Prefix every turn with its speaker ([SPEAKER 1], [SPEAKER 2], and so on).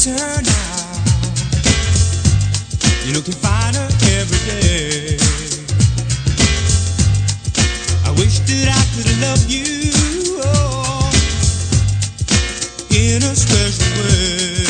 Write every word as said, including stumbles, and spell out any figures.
[SPEAKER 1] turn out. You're looking finer every day. I wish that I could love you, oh, in a special way.